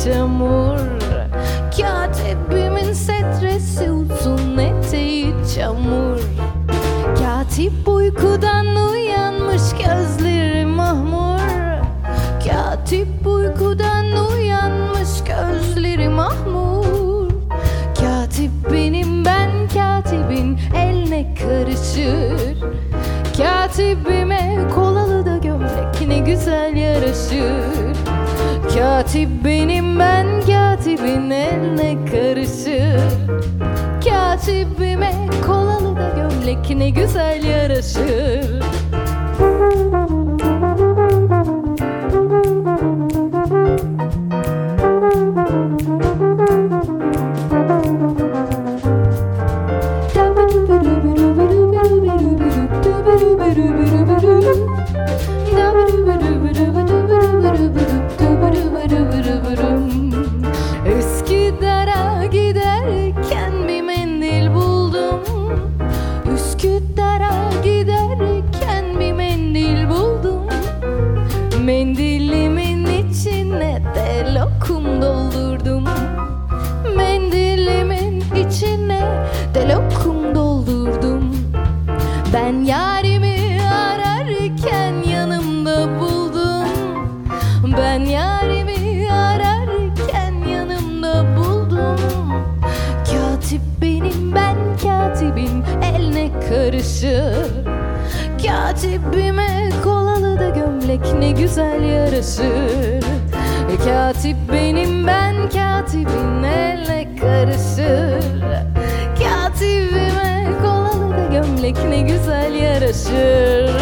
çamur. Katibimin setresi uzun, eteği çamur. Katip uykudan uyanmış, gözleri mahmur. Katip uykudan uyanmış, gözleri mahmur. Katip benim, ben katibin, el ne karışır. Katibime kolalı da gömlek ne güzel yaraşır. Katip benim, ben katibin, el ne karışır. Katibime kolalı da gömlek ne güzel yaraşır. Üsküdar'a giderken bir mendil buldum. Üsküdar'a giderken bir mendil buldum. Mendilimin içine de lokum doldurdum. Mendilimin içine de lokum doldurdum. Ben yarimi ararken yanımda buldum. Ben yarimi ararken yanımda buldum. Katip benim, ben katibim, el ne karışır. Katibime kolalı da gömlek ne güzel yaraşır. Katip benim, ben katibim, el ne karışır. Katibime kolalı da gömlek ne güzel yaraşır.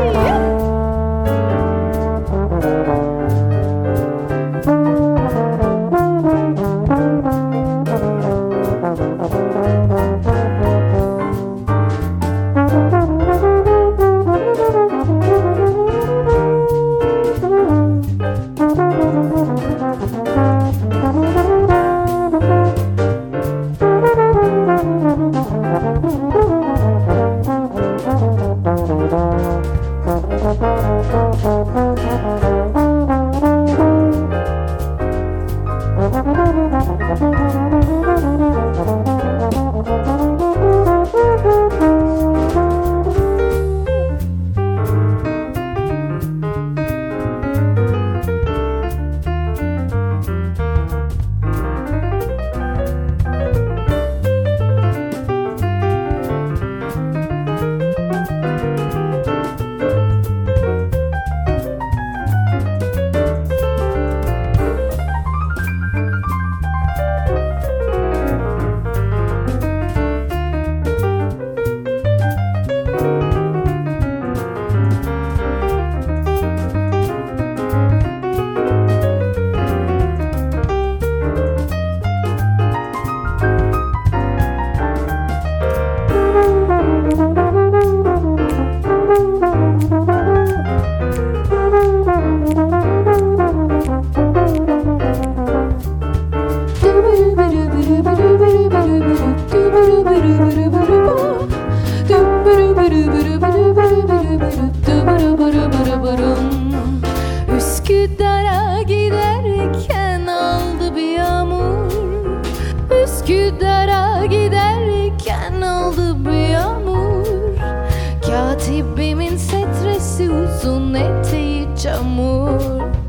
Üsküdar'a giderken aldı bir yağmur. Üsküdar'a giderken aldı bir yağmur. Katibimin setresi uzun, eteği çamur.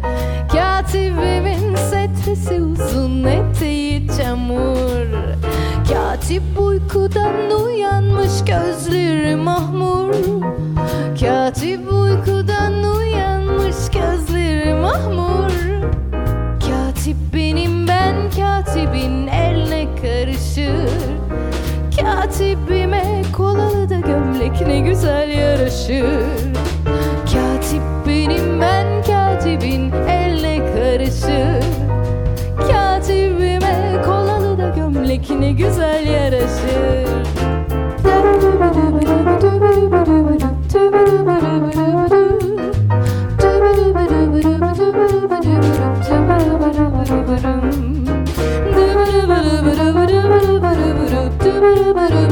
Katibimin setresi uzun, eteği çamur. Katip uykudan uyanmış, gözleri mahmur. Katip uykudan uyanmış, gözleri mahmur. Katip benim, ben katibin, el ne karışır. Katibime kolalı da gömlek ne güzel yaraşır. Katip benim, ben katibin, el ne karışır. Katibime kolalı da gömlek ne güzel yaraşır. Ba